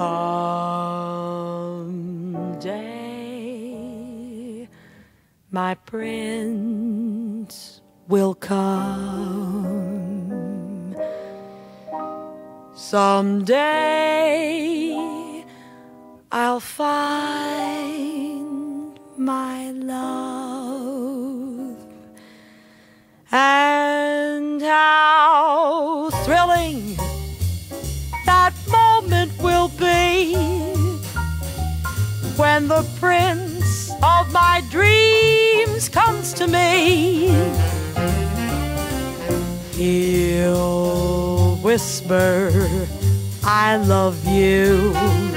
Someday my prince will come. Someday I'll find my love. And how thrilling that moment will be when the prince of my dreams comes to me. He'll whisper, I love you,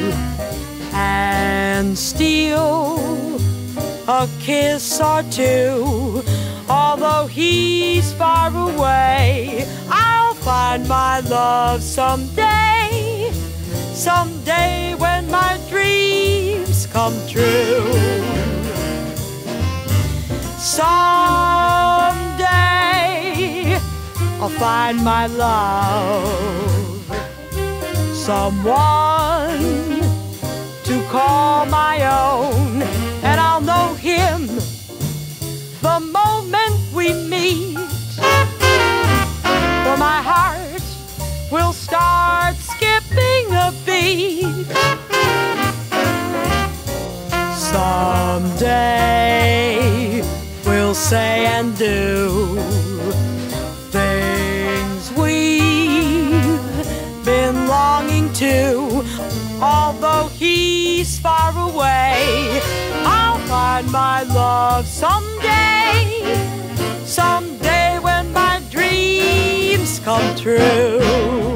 and steal a kiss or two. Although he's far away, I'll find my love someday, someday when my dreams come true. Someday I'll find my love, someone to call my own, and I'll know him the moment we meet, for my heart will start skipping a beat. Someday we'll say and do things we've been longing to. Although he's far away, I'll find my love someday, someday when my dreams come true.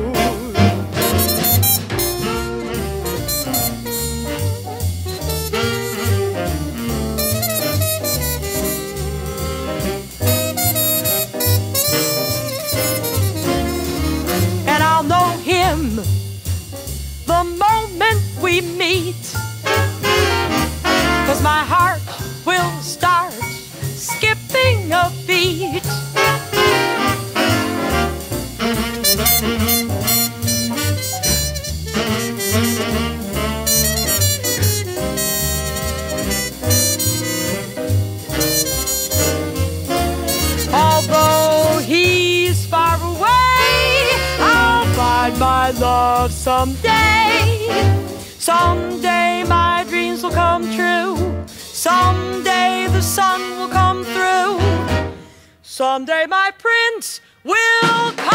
And I'll know him the moment we meet, 'cause my heart will start skipping a beat. Although he's far away, I'll find my love someday, someday my dreams will come true. Someday the sun will come through. Someday my prince will come.